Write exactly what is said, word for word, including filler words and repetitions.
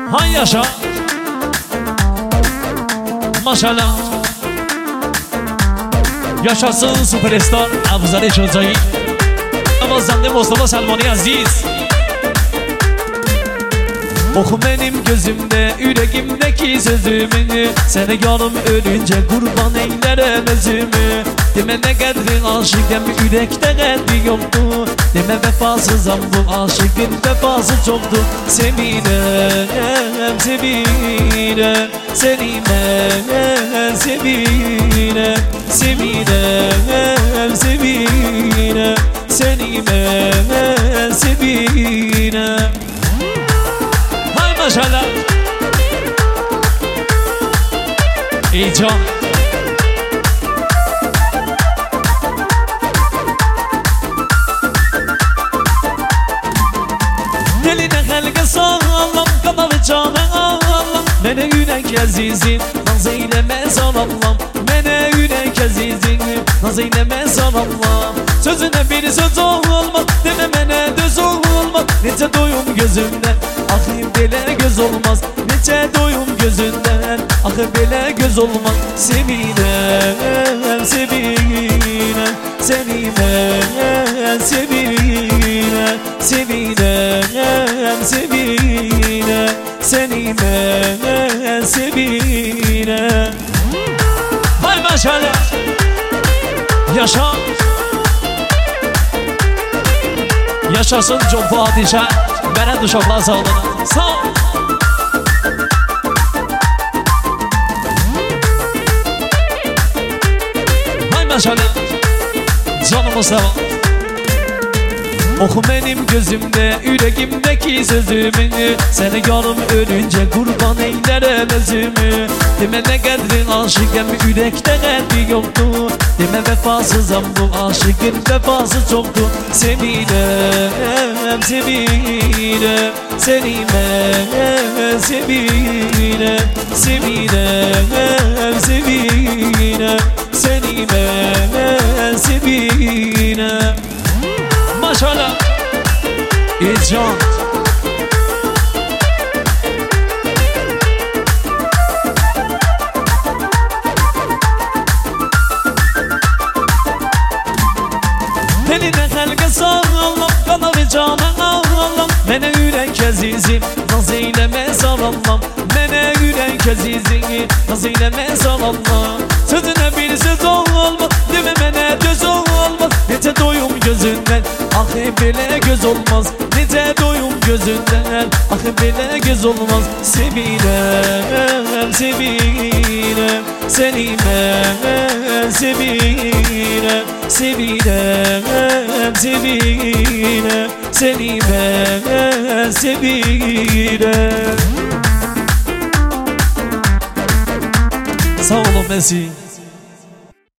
Hay yaşa. Maşallah. Yaşasın süperstar Abuzade Çocuğu. Avazande Mustafa Selmani Aziz. Oku benim gözümde, yüreğimdeki sözümü. Seni yanım ölünce kurban eylerim özümü. Deme ne kadrin aşıkken yürekte kalbi yoktu. Deme vefasızam bu aşıkın vefası çoktu. Seminem, seminem, senime, seminem, seminem, seminem, senime, seminem. Maşallah. İyi can. Deline helge sağlam, kanalı canı ağlam. Mene yürek azizim, naz eyleme sanallam. Mene yürek azizim, naz eyleme sanallam. Sözüne bir söz olmaz, deme mene düz olmaz. Nece doyum gözümden, ahı bile göz olmaz. Nece doyum gözünden, ahı bile göz olmaz. Seminem, seminem, senime, seminem, seminem, seminem, senime, seminem. Hay maşallah. Yaşa. Yaşasın çok padişah. Veren uşaklar sağlığına. Sağ ol. Hay maşallah. Canımız devam. Oku benim gözümde, yüreğimdeki sözümü. Seni yanım ölünce kurban eylerim özümü. Deme ne kadrin aşıkken yürekte kalbi yoktu. Deme vefasızam bu aşıkın vefası çoktu. Seminem, seminem, senime, seminem, seminem, seminem, senime, seminem. Maşallah. İcan. Deline helge sağlam, kanalı canı ağlam. Mene yürek azizim, naz eyleme sanallam. Mene yürek azizim, naz eyleme sanallam. Sözüne bir söz olmaz, deme mene düz olmaz. Nece doyum gözünden, ahı bile göz olmaz. Nece doyum gözünden, ahı bile göz olmaz. Seminem, seminem, senime, seminem, seminem, seminem, senime, seminem. Sağ olun Mesih.